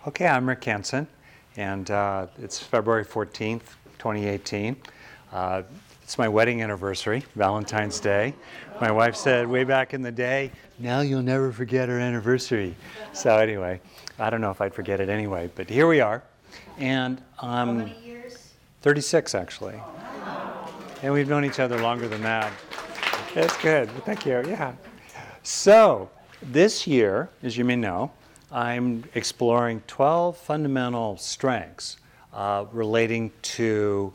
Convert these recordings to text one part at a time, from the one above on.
Okay, I'm Rick Hansen, and it's February 14th, 2018. It's my wedding anniversary, Valentine's Day. My wife said way back in the day, now you'll never forget our anniversary. So anyway, I don't know if I'd forget it anyway, but here we are. And How many years? 36 actually. And we've known each other longer than that. That's good, thank you, yeah. So this year, as you may know, I'm exploring 12 fundamental strengths relating to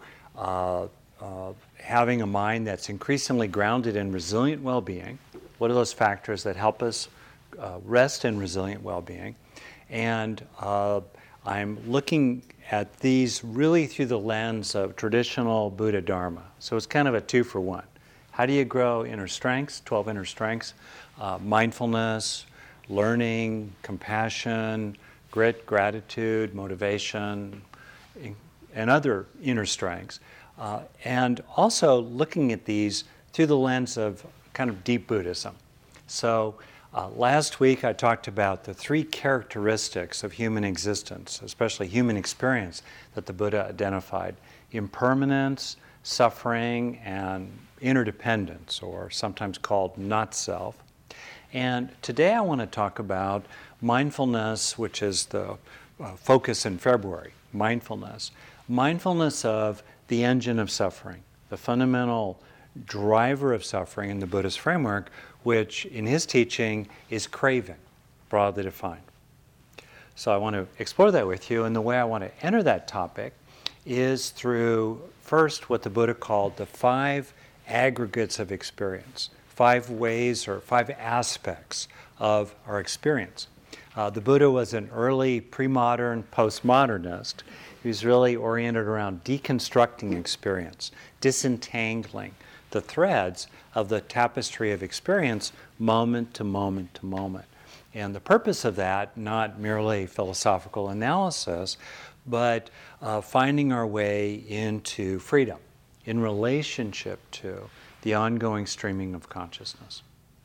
having a mind that's increasingly grounded in resilient well-being. What are those factors that help us rest in resilient well-being? And I'm looking at these really through the lens of traditional Buddha Dharma. So it's kind of a 2-for-1. How do you grow inner strengths, 12 inner strengths? Mindfulness, learning, compassion, grit, gratitude, motivation, and other inner strengths. And also looking at these through the lens of kind of deep Buddhism. So last week I talked about the 3 characteristics of human existence, especially human experience, that the Buddha identified: impermanence, suffering, and interdependence, or sometimes called not-self. And today I want to talk about mindfulness, which is the focus in February, mindfulness. Mindfulness of the engine of suffering, the fundamental driver of suffering in the Buddhist framework, which in his teaching is craving, broadly defined. So I want to explore that with you, and the way I want to enter that topic is through, first, what the Buddha called the 5 aggregates of experience. 5 ways or 5 aspects of our experience. The Buddha was an early pre-modern postmodernist. He was really oriented around deconstructing experience, disentangling the threads of the tapestry of experience moment to moment to moment. And the purpose of that, not merely philosophical analysis, but finding our way into freedom in relationship to the ongoing streaming of consciousness.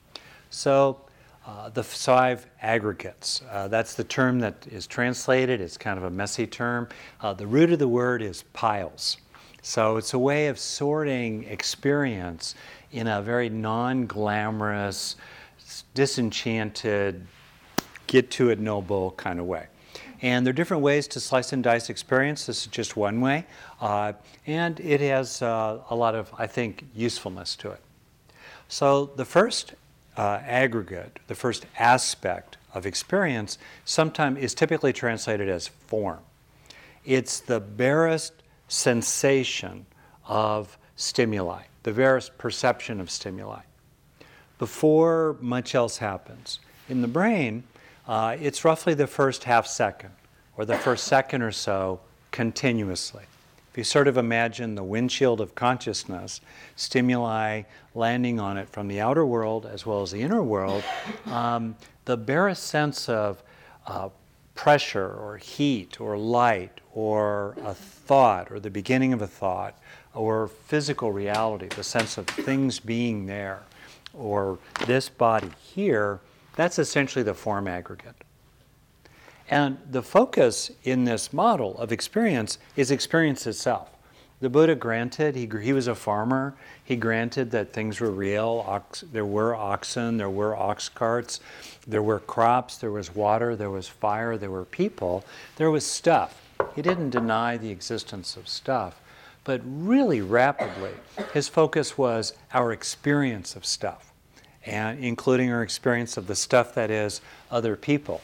So the 5 aggregates, that's the term that is translated. It's kind of a messy term. The root of the word is piles. So it's a way of sorting experience in a very non-glamorous, disenchanted, get-to-it-no-bull kind of way. And there are different ways to slice and dice experience. This is just one way. And it has a lot of, I think, usefulness to it. So the first aggregate, the first aspect of experience, sometimes is typically translated as form. It's the barest sensation of stimuli, the barest perception of stimuli, before much else happens. In the brain, it's roughly the first half second, or the first second or so, continuously. If you sort of imagine the windshield of consciousness, stimuli landing on it from the outer world as well as the inner world, the barest sense of pressure or heat or light or a thought or the beginning of a thought or physical reality, the sense of things being there, or this body here, that's essentially the form aggregate. And the focus in this model of experience is experience itself. The Buddha granted, he was a farmer, he granted that things were real. There were oxen, there were ox carts, there were crops, there was water, there was fire, there were people, there was stuff. He didn't deny the existence of stuff, but really rapidly, his focus was our experience of stuff, and including our experience of the stuff that is other people,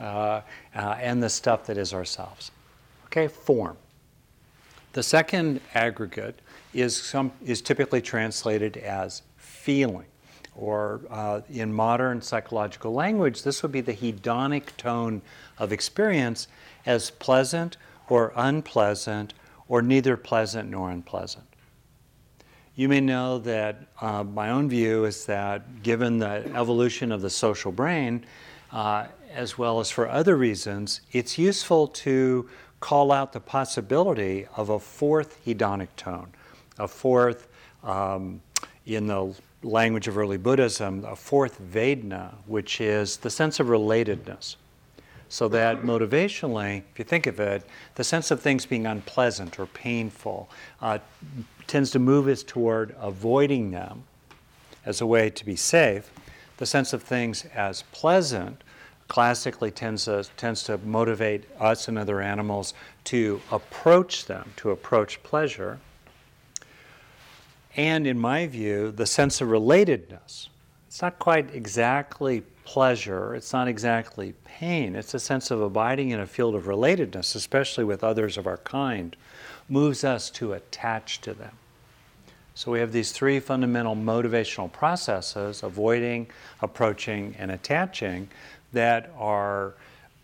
and the stuff that is ourselves. Okay, form. The second aggregate is typically translated as feeling, or in modern psychological language, this would be the hedonic tone of experience as pleasant or unpleasant, or neither pleasant nor unpleasant. You may know that my own view is that given the evolution of the social brain, as well as for other reasons, it's useful to call out the possibility of a 4th hedonic tone, a 4th, in the language of early Buddhism, a 4th Vedana, which is the sense of relatedness. So that motivationally, if you think of it, the sense of things being unpleasant or painful tends to move us toward avoiding them as a way to be safe. The sense of things as pleasant classically tends to motivate us and other animals to approach them, to approach pleasure. And in my view, the sense of relatedness, it's not quite exactly pleasure, it's not exactly pain, it's a sense of abiding in a field of relatedness, especially with others of our kind, moves us to attach to them. So we have these three fundamental motivational processes, avoiding, approaching, and attaching, that are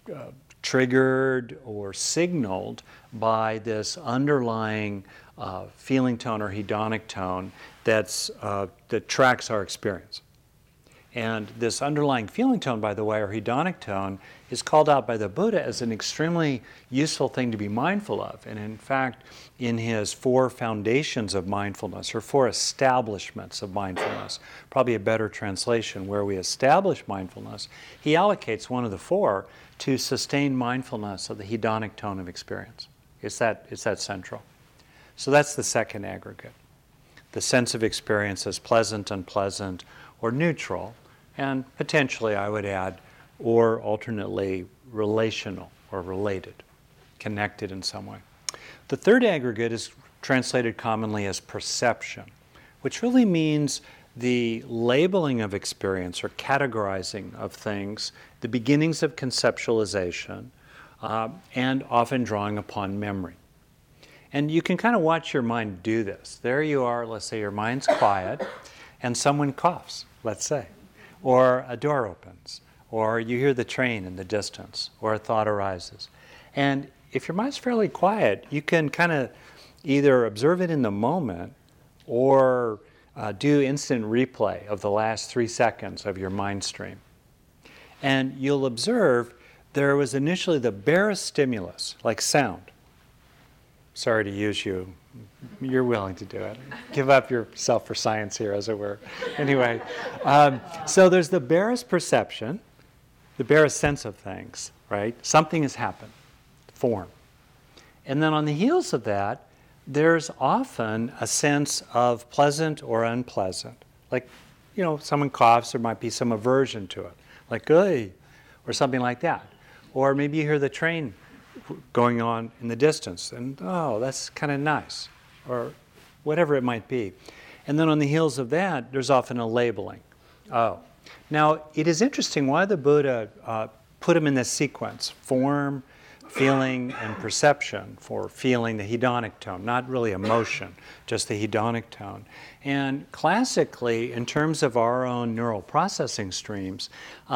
triggered or signaled by this underlying feeling tone or hedonic tone that tracks our experience. And this underlying feeling tone, by the way, or hedonic tone, is called out by the Buddha as an extremely useful thing to be mindful of. And in fact, in his 4 foundations of mindfulness, or 4 establishments of mindfulness, probably a better translation, where we establish mindfulness, he allocates one of the 4 to sustain mindfulness of the hedonic tone of experience. It's that central. So that's the second aggregate. The sense of experience as pleasant, unpleasant, or neutral, and potentially I would add, or alternately relational or related, connected in some way. The third aggregate is translated commonly as perception, which really means the labeling of experience or categorizing of things, the beginnings of conceptualization, and often drawing upon memory. And you can kind of watch your mind do this. There you are, let's say your mind's quiet, and someone coughs, let's say, or a door opens, or you hear the train in the distance, or a thought arises. And if your mind's fairly quiet, you can kind of either observe it in the moment or do instant replay of the last 3 seconds of your mind stream. And you'll observe there was initially the barest stimulus, like sound. Sorry to use you. You're willing to do it. Give up yourself for science here, as it were. Anyway, so there's the barest perception, the barest sense of things, right? Something has happened, form. And then on the heels of that, there's often a sense of pleasant or unpleasant. Like, someone coughs, there might be some aversion to it, like, "Hey," or something like that. Or maybe you hear the train going on in the distance, and oh, that's kind of nice, or whatever it might be. And then on the heels of that, there's often a labeling. Oh. Now, it is interesting why the Buddha put them in this sequence: form, feeling, and perception, for feeling, the hedonic tone, not really emotion, just the hedonic tone. And classically, in terms of our own neural processing streams,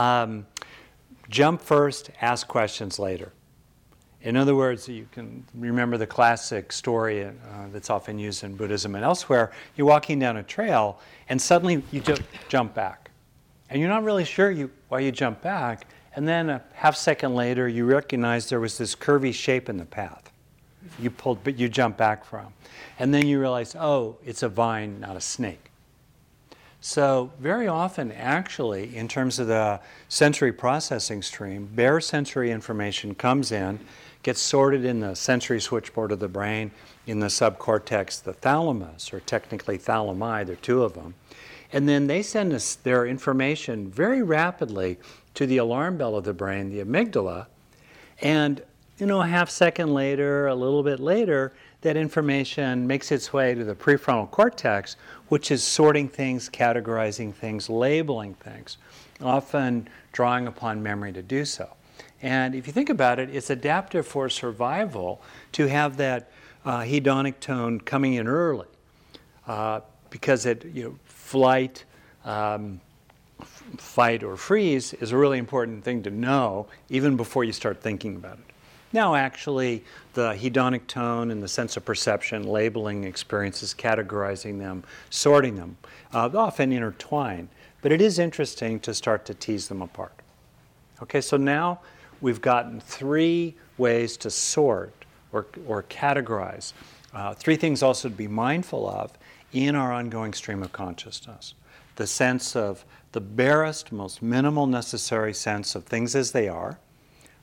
jump first, ask questions later. In other words, you can remember the classic story that's often used in Buddhism and elsewhere. You're walking down a trail, and suddenly you jump back. And you're not really sure why you jump back, and then a half second later, you recognize there was this curvy shape in the path but you jump back from. And then you realize, oh, it's a vine, not a snake. So very often, actually, in terms of the sensory processing stream, bare sensory information comes in, gets sorted in the sensory switchboard of the brain, in the subcortex, the thalamus, or technically thalami, there are 2 of them. And then they send us their information very rapidly to the alarm bell of the brain, the amygdala. And, a half second later, a little bit later, that information makes its way to the prefrontal cortex, which is sorting things, categorizing things, labeling things, often drawing upon memory to do so. And if you think about it, it's adaptive for survival to have that hedonic tone coming in early, because flight, fight, or freeze is a really important thing to know even before you start thinking about it. Now, actually, the hedonic tone and the sense of perception, labeling experiences, categorizing them, sorting them, often intertwine. But it is interesting to start to tease them apart. Okay, so now we've gotten 3 ways to sort or categorize. 3 things also to be mindful of in our ongoing stream of consciousness. The sense of the barest, most minimal necessary sense of things as they are,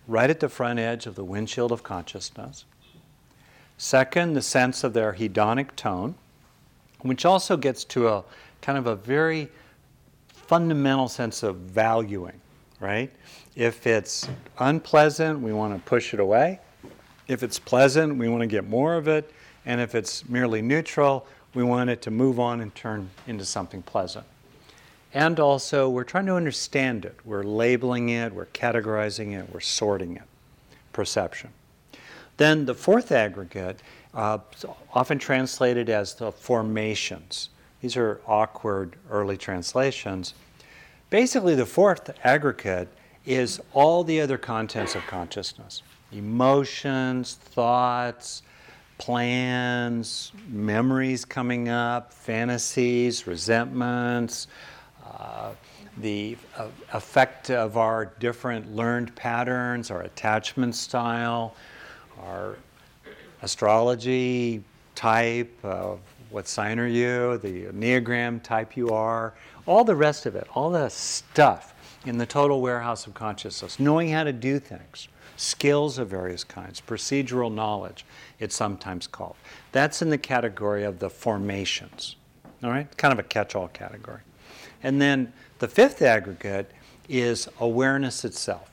right at the front edge of the windshield of consciousness. Second, the sense of their hedonic tone, which also gets to a kind of a very fundamental sense of valuing, right? If it's unpleasant, we want to push it away. If it's pleasant, we want to get more of it. And if it's merely neutral, we want it to move on and turn into something pleasant. And also, we're trying to understand it. We're labeling it, we're categorizing it, we're sorting it. Perception. Then the fourth aggregate, often translated as the formations. These are awkward early translations. Basically, the fourth aggregate is all the other contents of consciousness. Emotions, thoughts, plans, memories coming up, fantasies, resentments, the effect of our different learned patterns, our attachment style, our astrology type, what sign are you, the Enneagram type you are, all the rest of it, all the stuff in the total warehouse of consciousness, knowing how to do things, skills of various kinds, procedural knowledge, it's sometimes called. That's in the category of the formations, all right? Kind of a catch-all category. And then the fifth aggregate is awareness itself.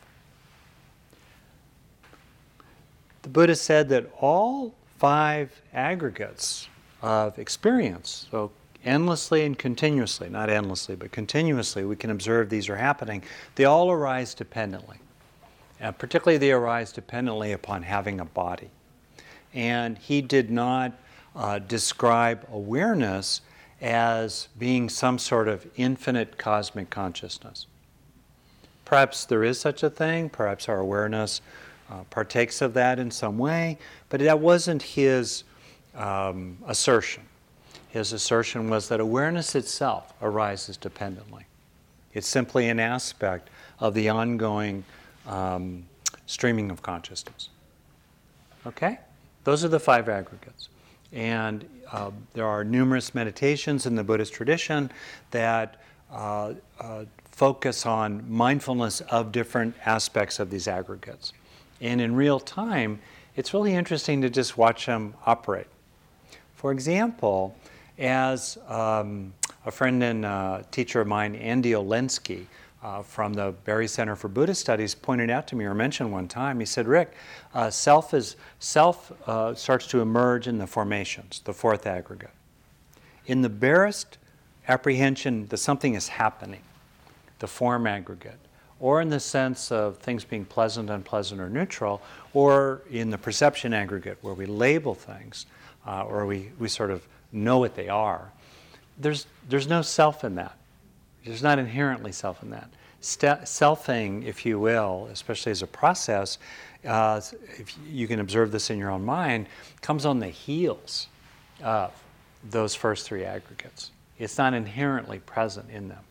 The Buddha said that all five aggregates of experience, so endlessly and continuously, not endlessly, but continuously, we can observe these are happening, they all arise dependently. And particularly they arise dependently upon having a body. And he did not describe awareness as being some sort of infinite cosmic consciousness. Perhaps there is such a thing, perhaps our awareness partakes of that in some way, but that wasn't his assertion. His assertion was that awareness itself arises dependently. It's simply an aspect of the ongoing streaming of consciousness. Okay? Those are the five aggregates. And there are numerous meditations in the Buddhist tradition that focus on mindfulness of different aspects of these aggregates. And in real time, it's really interesting to just watch them operate. For example, as a friend and teacher of mine, Andy Olensky, from the Berry Center for Buddhist Studies, pointed out to me or mentioned one time, he said, Rick, self starts to emerge in the formations, the fourth aggregate. In the barest apprehension that something is happening, the form aggregate, or in the sense of things being pleasant, unpleasant, or neutral, or in the perception aggregate where we label things, or we sort of know what they are, there's no self in that. There's not inherently self in that. Selfing, if you will, especially as a process, if you can observe this in your own mind, comes on the heels of those first three aggregates. It's not inherently present in them.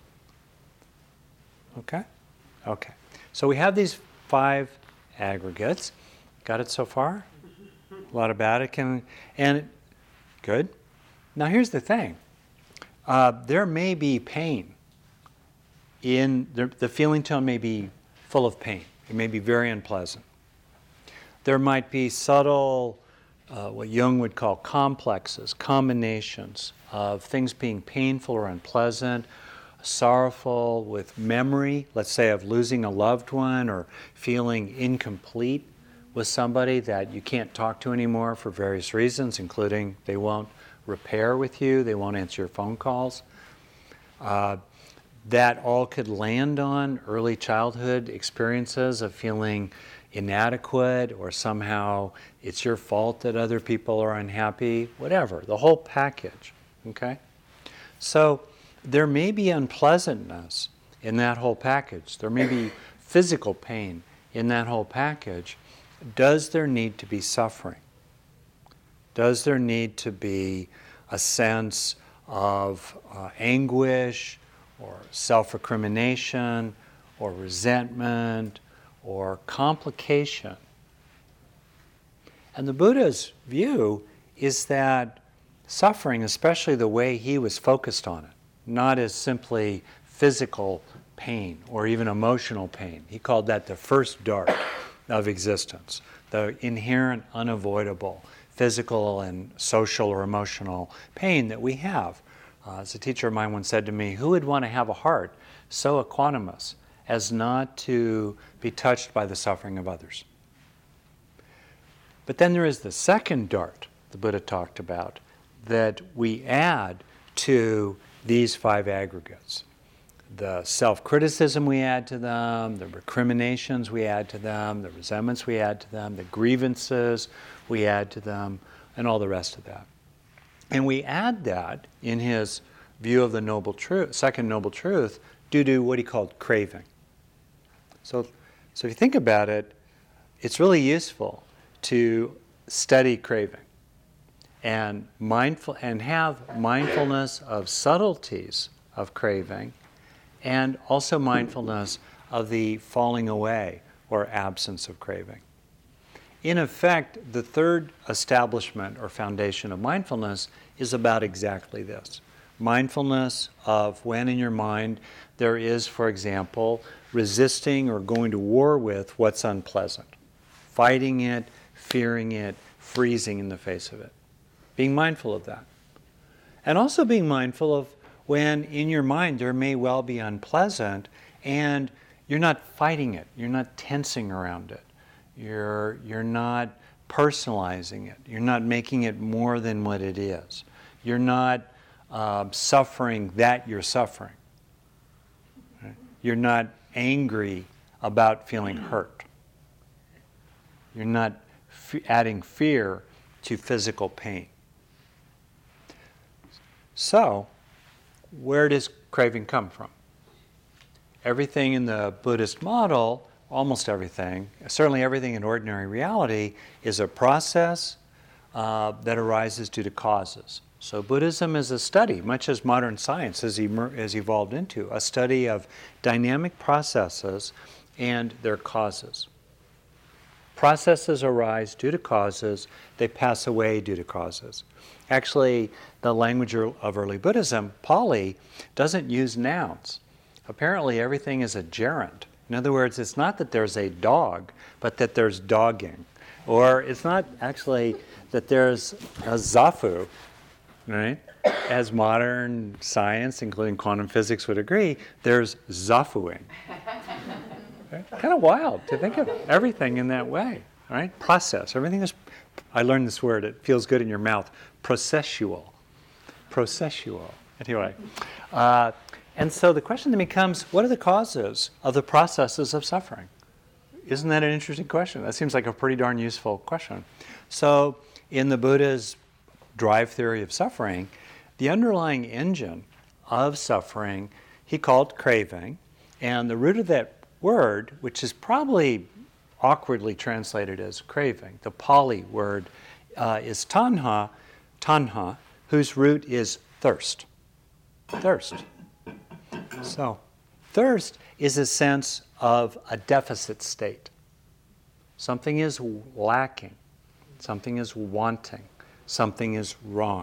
Okay? Okay. So we have these five aggregates. Got it so far? A lot about it. Good. Now here's the thing. There may be pain. The feeling tone may be full of pain. It may be very unpleasant. There might be subtle, what Jung would call complexes, combinations of things being painful or unpleasant, sorrowful with memory, let's say of losing a loved one or feeling incomplete with somebody that you can't talk to anymore for various reasons, including they won't repair with you, they won't answer your phone calls. That all could land on early childhood experiences of feeling inadequate or somehow it's your fault that other people are unhappy, whatever, the whole package, okay? So there may be unpleasantness in that whole package. There may be physical pain in that whole package. Does there need to be suffering? Does there need to be a sense of anguish or self-recrimination or resentment or complication? And the Buddha's view is that suffering, especially the way he was focused on it, not as simply physical pain or even emotional pain. He called that the first dart of existence, the inherent, unavoidable physical and social or emotional pain that we have. As a teacher of mine once said to me, who would want to have a heart so equanimous as not to be touched by the suffering of others? But then there is the second dart the Buddha talked about that we add to these 5 aggregates. The self-criticism we add to them, the recriminations we add to them, the resentments we add to them, the grievances we add to them, and all the rest of that. And we add that in his view of the noble truth, second noble truth, due to what he called craving. So if you think about it, it's really useful to study craving and have mindfulness of subtleties of craving, and also mindfulness of the falling away or absence of craving. In effect, the third establishment or foundation of mindfulness is about exactly this. Mindfulness of when in your mind there is, for example, resisting or going to war with what's unpleasant, fighting it, fearing it, freezing in the face of it. Being mindful of that. And also being mindful of when in your mind there may well be unpleasant and you're not fighting it, you're not tensing around it, you're not personalizing it, you're not making it more than what it is, you're not suffering that you're suffering. Right? You're not angry about feeling hurt. You're not adding fear to physical pain. So, where does craving come from? Everything in the Buddhist model, almost everything, certainly everything in ordinary reality, is a process that arises due to causes. So Buddhism is a study, much as modern science has evolved into, a study of dynamic processes and their causes. Processes arise due to causes, they pass away due to causes. Actually, the language of early Buddhism, Pali, doesn't use nouns. Apparently everything is a gerund. In other words, it's not that there's a dog, but that there's dogging. Or it's not actually that there's a zafu, right? As modern science, including quantum physics, would agree, there's zafuing. Right? Kind of wild to think of everything in that way, right? Process. Everything is, I learned this word, it feels good in your mouth, processual. Processual. Anyway. And so the question then becomes, what are the causes of the processes of suffering? Isn't that an interesting question? That seems like a pretty darn useful question. So in the Buddha's drive theory of suffering, the underlying engine of suffering he called craving, and the root of that word, which is probably awkwardly translated as craving, the Pali word is tanha, whose root is thirst. Thirst. So, thirst is a sense of a deficit state. Something is lacking, something is wanting, something is wrong.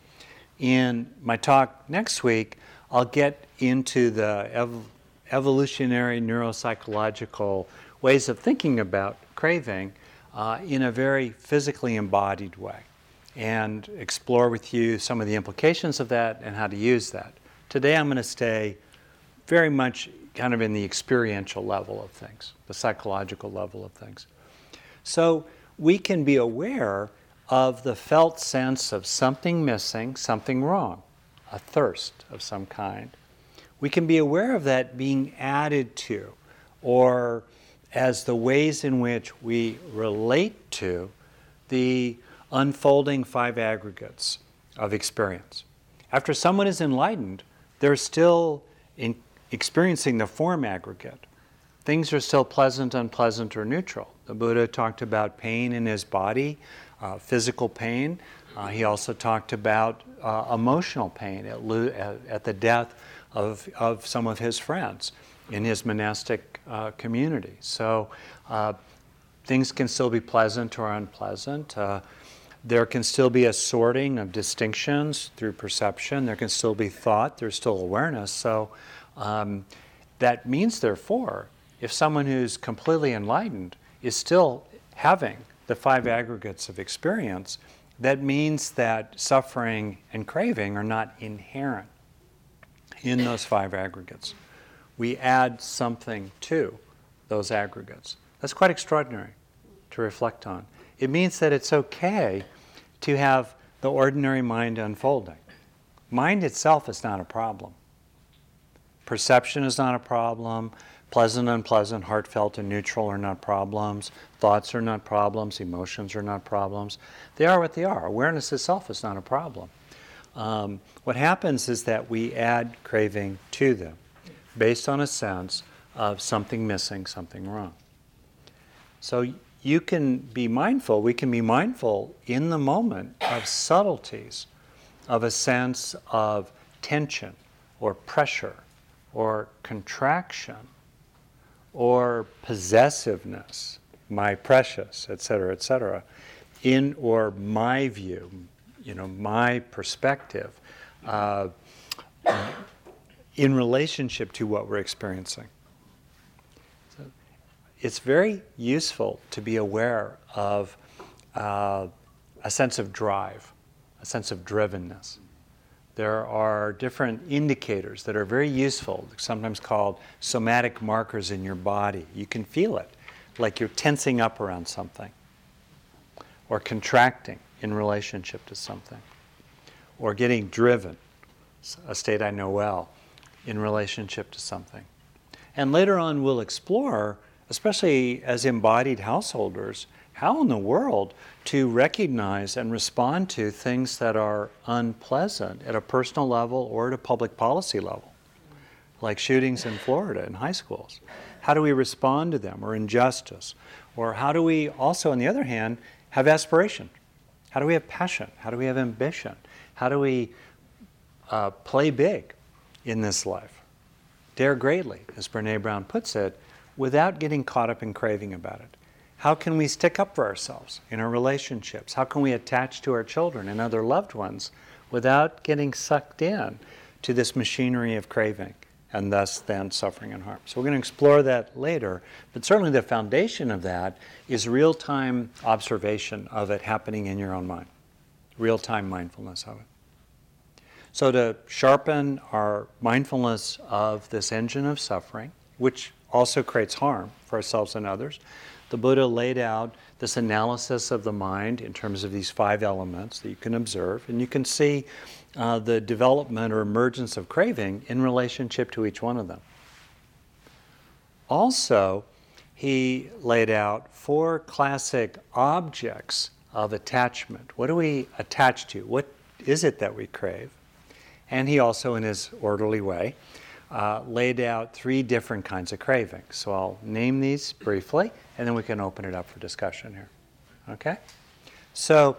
In my talk next week, I'll get into the evolutionary neuropsychological ways of thinking about craving in a very physically embodied way, and explore with you some of the implications of that and how to use that. Today I'm going to stay very much kind of in the experiential level of things, the psychological level of things. So we can be aware of the felt sense of something missing, something wrong, a thirst of some kind. We can be aware of that being added to, or as the ways in which we relate to the unfolding 5 aggregates of experience. After someone is enlightened, they're still experiencing the form aggregate. Things are still pleasant, unpleasant, or neutral. The Buddha talked about pain in his body, physical pain. He also talked about emotional pain at the death of some of his friends in his monastic community. So things can still be pleasant or unpleasant. There can still be a sorting of distinctions through perception. There can still be thought. There's still awareness. So that means, therefore, if someone who's completely enlightened is still having the 5 aggregates of experience, that means that suffering and craving are not inherent in those 5 aggregates. We add something to those aggregates. That's quite extraordinary to reflect on. It means that it's okay to have the ordinary mind unfolding. Mind itself is not a problem. Perception is not a problem. Pleasant, unpleasant, heartfelt, and neutral are not problems. Thoughts are not problems. Emotions are not problems. They are what they are. Awareness itself is not a problem. What happens is that we add craving to them based on a sense of something missing, something wrong. So you can be mindful, we can be mindful in the moment of subtleties, of a sense of tension or pressure or contraction or possessiveness, my precious, etc., in or my view, my perspective, in relationship to what we're experiencing. So it's very useful to be aware of a sense of drive, a sense of drivenness. There are different indicators that are very useful, sometimes called somatic markers in your body. You can feel it, like you're tensing up around something, or contracting in relationship to something, or getting driven, a state I know well, in relationship to something. And later on we'll explore, especially as embodied householders, how in the world to recognize and respond to things that are unpleasant at a personal level or at a public policy level, like shootings in Florida in high schools. How do we respond to them, or injustice? Or how do we also, on the other hand, have aspiration? How do we have passion? How do we have ambition? How do we play big in this life? Dare greatly, as Brené Brown puts it, without getting caught up in craving about it. How can we stick up for ourselves in our relationships? How can we attach to our children and other loved ones without getting sucked in to this machinery of craving and thus then suffering and harm? So we're going to explore that later, but certainly the foundation of that is real-time observation of it happening in your own mind, real-time mindfulness of it. So to sharpen our mindfulness of this engine of suffering, which also creates harm for ourselves and others, the Buddha laid out this analysis of the mind in terms of these 5 elements that you can observe, and you can see the development or emergence of craving in relationship to each one of them. Also, he laid out 4 classic objects of attachment. What do we attach to? What is it that we crave? And he also, in his orderly way, laid out 3 different kinds of cravings. So I'll name these briefly, and then we can open it up for discussion here. Okay? So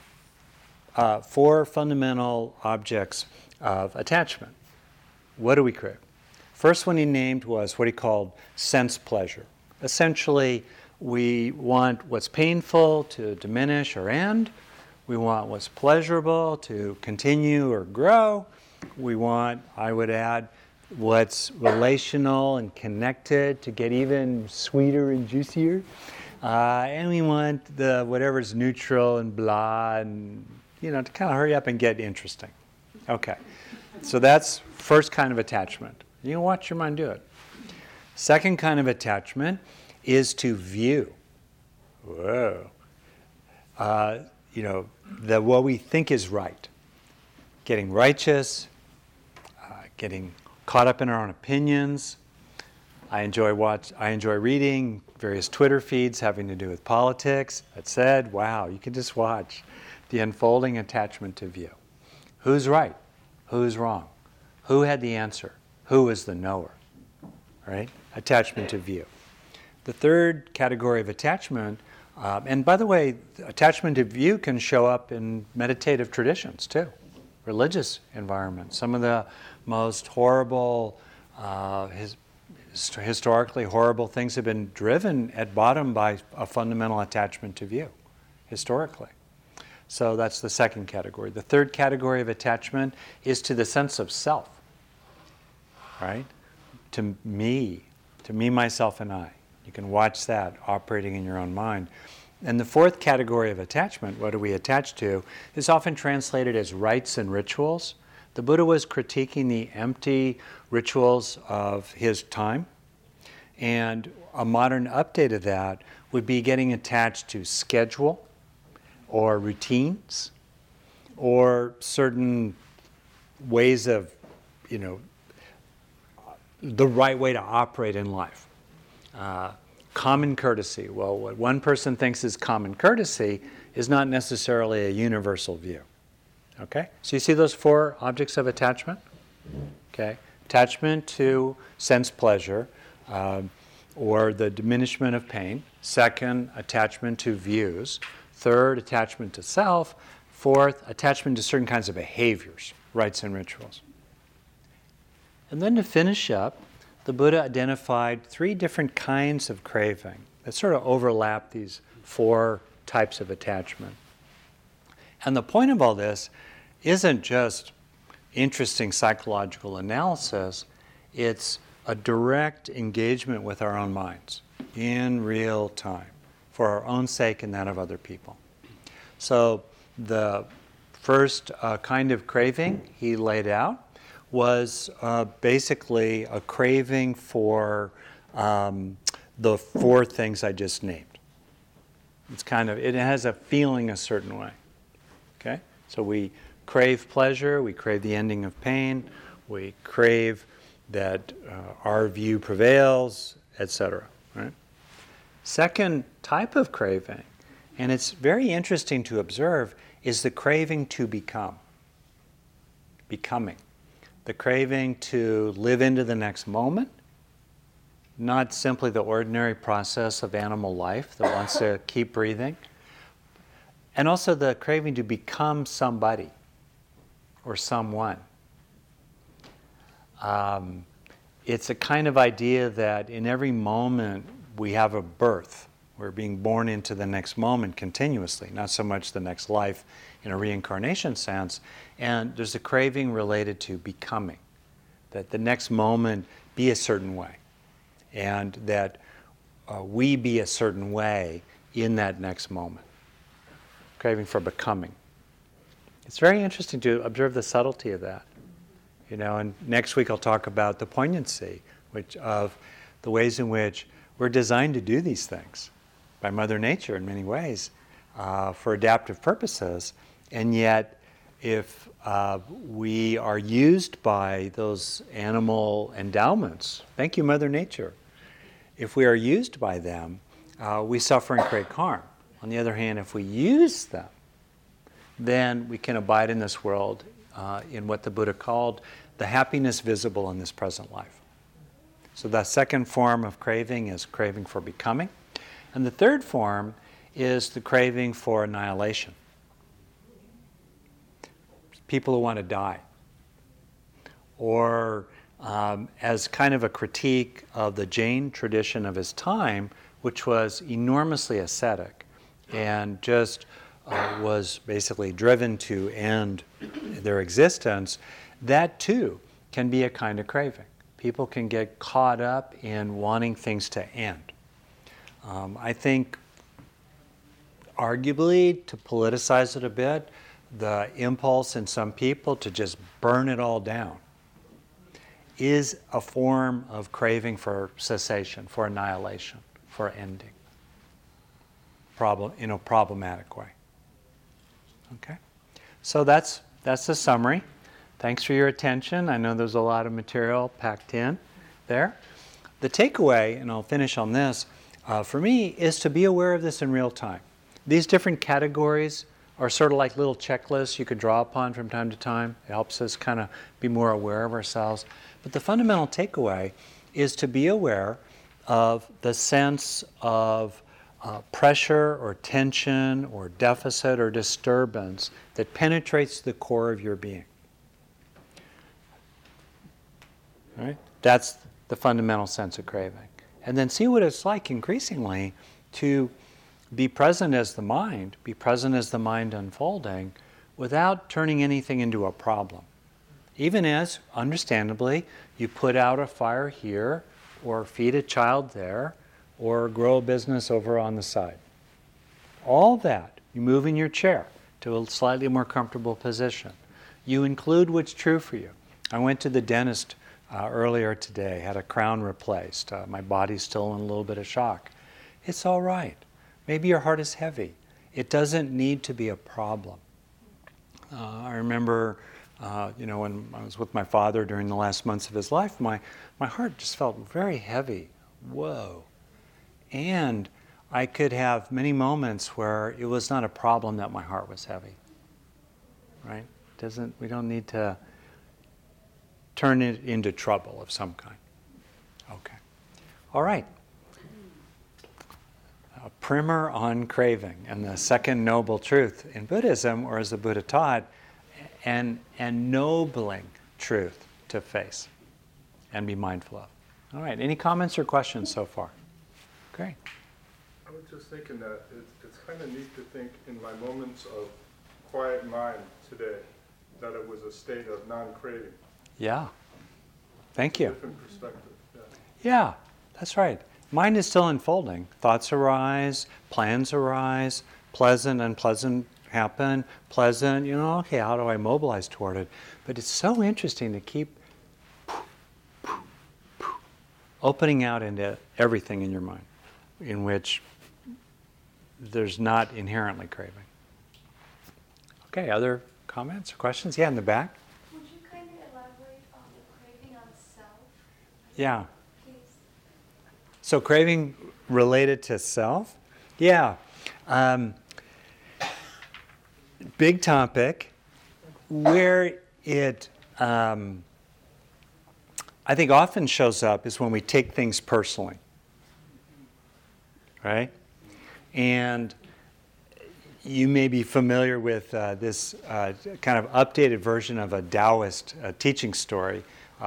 4 fundamental objects of attachment. What do we crave? First one he named was what he called sense pleasure. Essentially, we want what's painful to diminish or end. We want what's pleasurable to continue or grow. We want, I would add, what's relational and connected to get even sweeter and juicier. And we want the whatever's neutral and blah, and to kind of hurry up and get interesting. Okay, so that's first kind of attachment. You can watch your mind do it. Second kind of attachment is to view. Whoa. What we think is right. Getting righteous, getting caught up in our own opinions. I enjoy reading various Twitter feeds having to do with politics. That said, wow, you can just watch the unfolding attachment to view. Who's right? Who's wrong? Who had the answer? Who is the knower? Right? Attachment to view. The third category of attachment, and by the way, attachment to view can show up in meditative traditions too, religious environments. Some of the most horrible, historically horrible things have been driven at bottom by a fundamental attachment to view, historically. So that's the second category. The third category of attachment is to the sense of self, right? to me, myself, and I. You can watch that operating in your own mind. And the fourth category of attachment, what do we attach to, is often translated as rites and rituals. The Buddha was critiquing the empty rituals of his time, and a modern update of that would be getting attached to schedule or routines or certain ways of, the right way to operate in life. Common courtesy. Well, what one person thinks is common courtesy is not necessarily a universal view. Okay? So you see those four objects of attachment? Okay? Attachment to sense pleasure, or the diminishment of pain. Second, attachment to views. Third, attachment to self. Fourth, attachment to certain kinds of behaviors, rites and rituals. And then to finish up, the Buddha identified three different kinds of craving that sort of overlap these four types of attachment. And the point of all this isn't just interesting psychological analysis, it's a direct engagement with our own minds in real time for our own sake and that of other people. So the first kind of craving he laid out was basically a craving for the four things I just named. It has a feeling a certain way. Okay? So we crave pleasure, we crave the ending of pain, we crave that our view prevails, etc. Right? Second type of craving, and it's very interesting to observe, is the craving to become. Becoming. The craving to live into the next moment, not simply the ordinary process of animal life that wants to keep breathing, and also the craving to become somebody or someone. It's a kind of idea that in every moment we have a birth. We're being born into the next moment continuously, not so much the next life in a reincarnation sense. And there's a craving related to becoming, that the next moment be a certain way, and that we be a certain way in that next moment. Craving for becoming. It's very interesting to observe the subtlety of that. And next week I'll talk about the poignancy of the ways in which we're designed to do these things by Mother Nature in many ways for adaptive purposes, and yet if we are used by those animal endowments, thank you Mother Nature, if we are used by them, we suffer and create harm. On the other hand, if we use them, then we can abide in this world in what the Buddha called the happiness visible in this present life. So the second form of craving is craving for becoming. And the third form is the craving for annihilation. People who want to die. Or as kind of a critique of the Jain tradition of his time, which was enormously ascetic and just was basically driven to end their existence, that too can be a kind of craving. People can get caught up in wanting things to end. I think, arguably, to politicize it a bit, the impulse in some people to just burn it all down is a form of craving for cessation, for annihilation, for ending. In a problematic way. Okay? So that's the summary. Thanks for your attention. I know there's a lot of material packed in there. The takeaway, and I'll finish on this, for me, is to be aware of this in real time. These different categories are sort of like little checklists you could draw upon from time to time. It helps us kind of be more aware of ourselves. But the fundamental takeaway is to be aware of the sense of pressure or tension or deficit or disturbance that penetrates the core of your being. Right? That's the fundamental sense of craving. And then see what it's like increasingly to be present as the mind unfolding without turning anything into a problem. Even as, understandably, you put out a fire here, or feed a child there, or grow a business over on the side. All that, you move in your chair to a slightly more comfortable position. You include what's true for you. I went to the dentist earlier today, had a crown replaced. My body's still in a little bit of shock. It's all right. Maybe your heart is heavy. It doesn't need to be a problem. I remember, when I was with my father during the last months of his life, my heart just felt very heavy. Whoa. And I could have many moments where it was not a problem that my heart was heavy. Right? We don't need to turn it into trouble of some kind. Okay. All right. A primer on craving and the second noble truth in Buddhism, or as the Buddha taught, an ennobling truth to face and be mindful of. All right. Any comments or questions so far? Great. I was just thinking that it's kind of neat to think in my moments of quiet mind today that it was a state of non-craving. Yeah. Thank you. Different perspective. Yeah, that's right. Mind is still unfolding. Thoughts arise, plans arise, pleasant, unpleasant happen, pleasant, okay, how do I mobilize toward it? But it's so interesting to keep opening out into everything in your mind in which there's not inherently craving. Okay, other comments or questions? Yeah, in the back. Would you kind of elaborate on the craving on self? Yeah. Please. So craving related to self? Yeah. Big topic. Where it, I think, often shows up is when we take things personally. Right? And you may be familiar with this kind of updated version of a Taoist teaching story.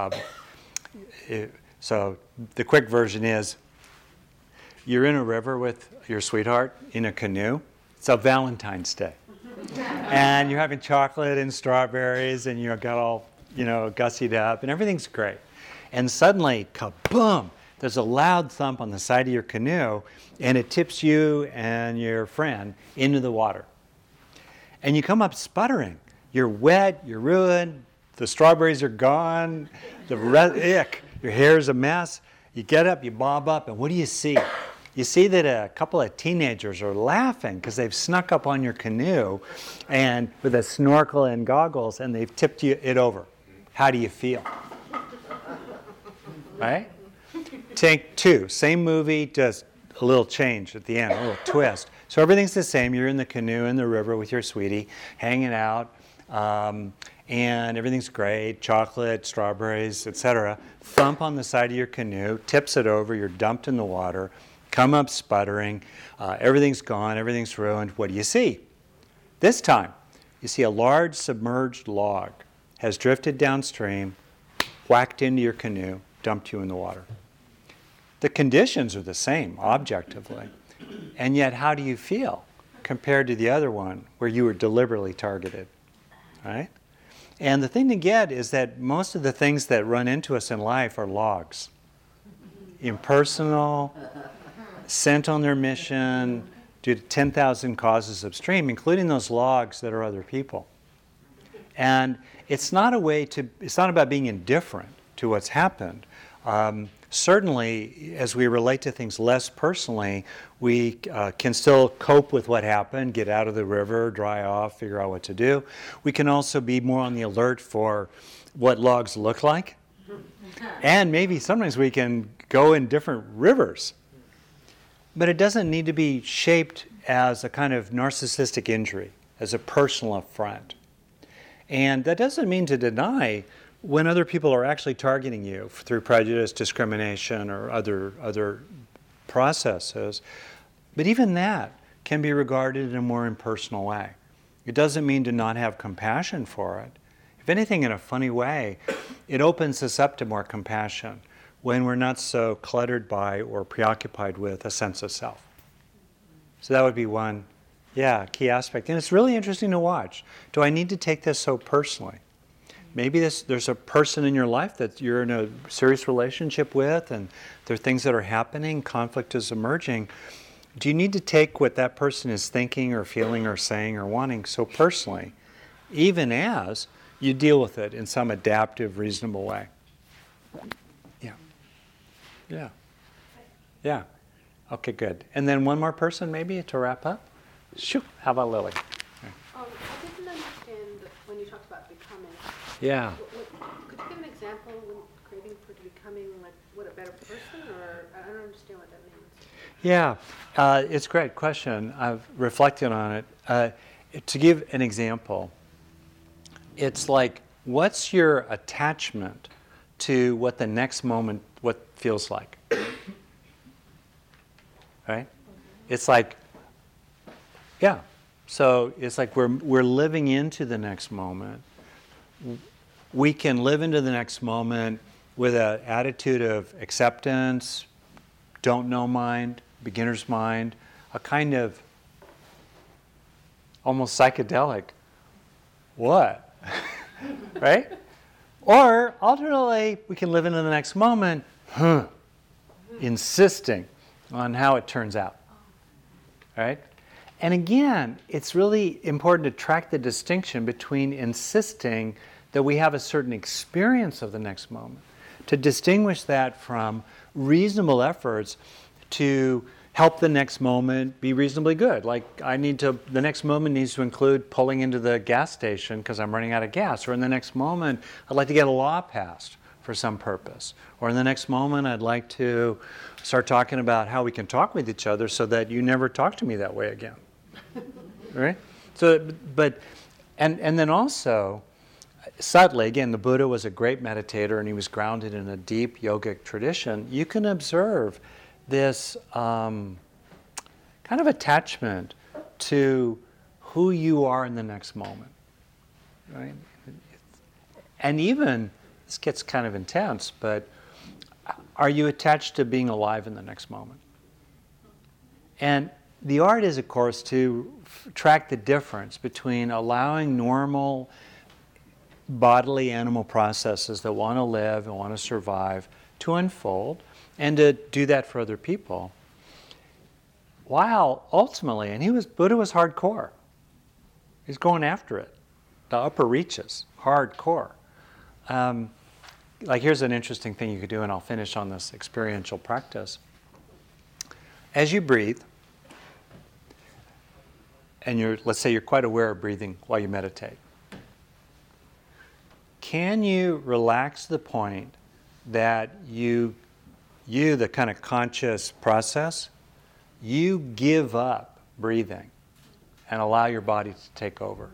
So the quick version is, you're in a river with your sweetheart in a canoe. It's a Valentine's Day. And you're having chocolate and strawberries, and you got all, gussied up, and everything's great. And suddenly, kaboom! There's a loud thump on the side of your canoe, and it tips you and your friend into the water. And you come up sputtering. You're wet, you're ruined, the strawberries are gone, your hair's a mess. You get up, you bob up, and what do you see? You see that a couple of teenagers are laughing because they've snuck up on your canoe and with a snorkel and goggles, and they've tipped it over. How do you feel? Right? Take two, same movie, just a little change at the end, a little twist. So everything's the same. You're in the canoe in the river with your sweetie, hanging out, and everything's great, chocolate, strawberries, etc. Thump on the side of your canoe, tips it over, you're dumped in the water, come up sputtering, everything's gone, everything's ruined. What do you see? This time, you see a large submerged log has drifted downstream, whacked into your canoe, dumped you in the water. The conditions are the same, objectively. And yet, how do you feel compared to the other one where you were deliberately targeted? Right? And the thing to get is that most of the things that run into us in life are logs. Impersonal, sent on their mission, due to 10,000 causes upstream, including those logs that are other people. And it's not about being indifferent to what's happened. Certainly, as we relate to things less personally, we can still cope with what happened, get out of the river, dry off, figure out what to do. We can also be more on the alert for what logs look like. And maybe sometimes we can go in different rivers. But it doesn't need to be shaped as a kind of narcissistic injury, as a personal affront. And that doesn't mean to deny when other people are actually targeting you through prejudice, discrimination, or other processes. But even that can be regarded in a more impersonal way. It doesn't mean to not have compassion for it. If anything, in a funny way, it opens us up to more compassion when we're not so cluttered by or preoccupied with a sense of self. So that would be one, key aspect. And it's really interesting to watch. Do I need to take this so personally? maybe there's a person in your life that you're in a serious relationship with, and there are things that are happening, conflict is emerging. Do you need to take what that person is thinking or feeling or saying or wanting so personally, even as you deal with it in some adaptive, reasonable way? Yeah. Yeah. Yeah. Okay, good. And then one more person maybe to wrap up? Shoot, how about Lily? I didn't understand when you talked about becoming. Yeah. Could you give an example when craving for becoming like what, a better person, or I don't understand what that means. Yeah, it's a great question. I've reflected on it. To give an example, it's like, what's your attachment to what the next moment, what feels like? Right? It's like, yeah. So it's like we're living into the next moment. We can live into the next moment with an attitude of acceptance, don't know mind, beginner's mind, a kind of almost psychedelic, what? Right? Or alternately, we can live into the next moment, insisting on how it turns out. Right? And again, it's really important to track the distinction between insisting that we have a certain experience of the next moment, to distinguish that from reasonable efforts to help the next moment be reasonably good. Like the next moment needs to include pulling into the gas station because I'm running out of gas. Or in the next moment, I'd like to get a law passed for some purpose. Or in the next moment, I'd like to start talking about how we can talk with each other so that you never talk to me that way again. Right? So, and then also, subtly, again, the Buddha was a great meditator and he was grounded in a deep yogic tradition. You can observe this kind of attachment to who you are in the next moment, right? And even, this gets kind of intense, but are you attached to being alive in the next moment? And the art is, of course, to track the difference between allowing normal bodily animal processes that want to live and want to survive to unfold, and to do that for other people, while ultimately, and Buddha was hardcore. He's going after it, the upper reaches, hardcore. Like here's an interesting thing you could do, and I'll finish on this experiential practice. As you breathe, and let's say you're quite aware of breathing while you meditate, can you relax to the point that you, the kind of conscious process, you give up breathing and allow your body to take over?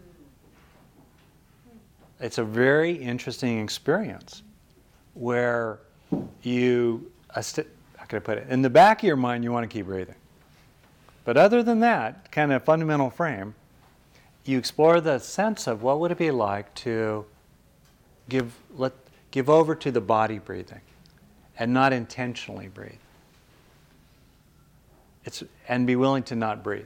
It's a very interesting experience where you, how can I put it? In the back of your mind, you want to keep breathing. But other than that kind of fundamental frame, you explore the sense of what would it be like to give over to the body breathing and not intentionally breathe. And be willing to not breathe.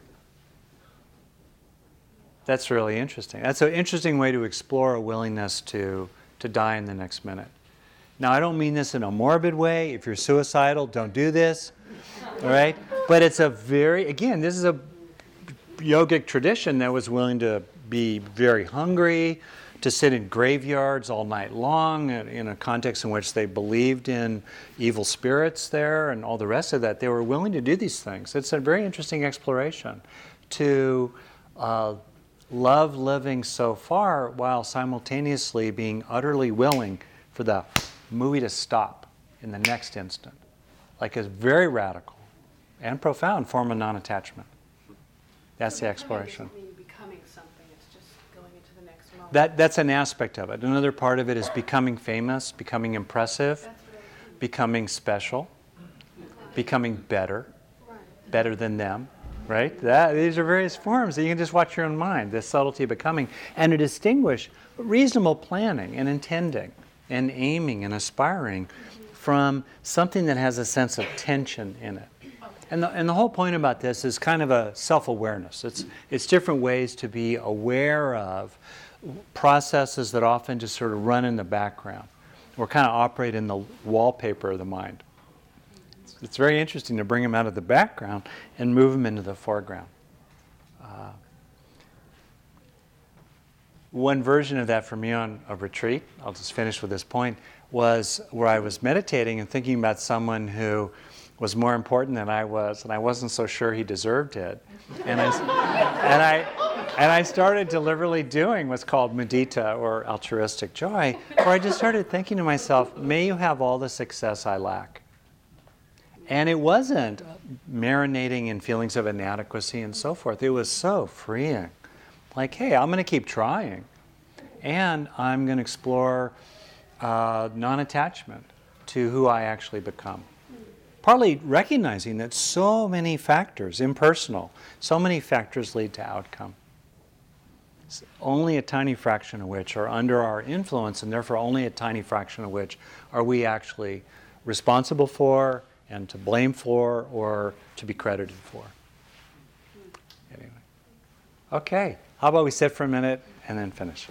That's really interesting. That's an interesting way to explore a willingness to die in the next minute. Now, I don't mean this in a morbid way. If you're suicidal, don't do this. All right? But it's again, this is a yogic tradition that was willing to be very hungry, to sit in graveyards all night long in a context in which they believed in evil spirits there and all the rest of that. They were willing to do these things. It's a very interesting exploration to love living so far while simultaneously being utterly willing for the movie to stop in the next instant. Like a very radical and profound form of non-attachment. That's the exploration. Doesn't mean becoming something, it's just going into the next moment. That's an aspect of it. Another part of it is becoming famous, becoming impressive, becoming special, becoming better, better than them, right? These are various forms that you can just watch your own mind, the subtlety of becoming, and to distinguish reasonable planning and intending and aiming and aspiring from something that has a sense of tension in it. And the whole point about this is kind of a self-awareness. It's different ways to be aware of processes that often just sort of run in the background or kind of operate in the wallpaper of the mind. It's very interesting to bring them out of the background and move them into the foreground. One version of that for me on a retreat, I'll just finish with this point, was where I was meditating and thinking about someone who was more important than I was, and I wasn't so sure he deserved it. And I started deliberately doing what's called mudita, or altruistic joy, where I just started thinking to myself, may you have all the success I lack. And it wasn't marinating in feelings of inadequacy and so forth. It was so freeing. Like, hey, I'm going to keep trying. And I'm going to explore non-attachment to who I actually become. Partly recognizing that so many factors, impersonal, so many factors lead to outcome. Only a tiny fraction of which are under our influence, and therefore only a tiny fraction of which are we actually responsible for and to blame for or to be credited for. Anyway. Okay, how about we sit for a minute and then finish?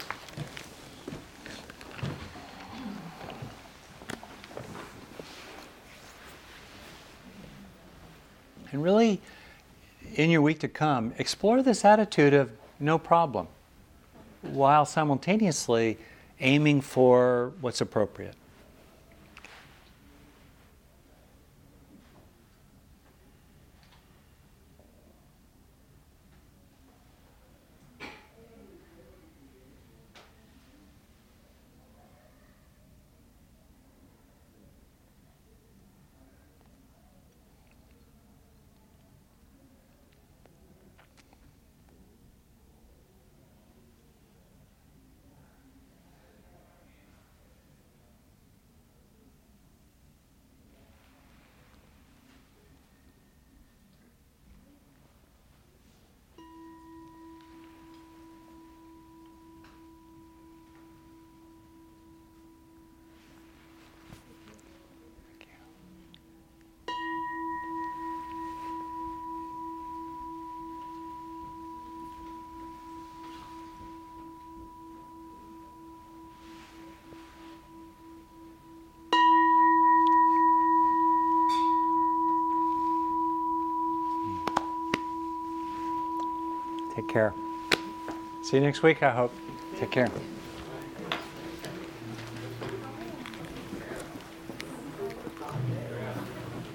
And really, in your week to come, explore this attitude of no problem, while simultaneously aiming for what's appropriate. Take care. See you next week, I hope. Take care.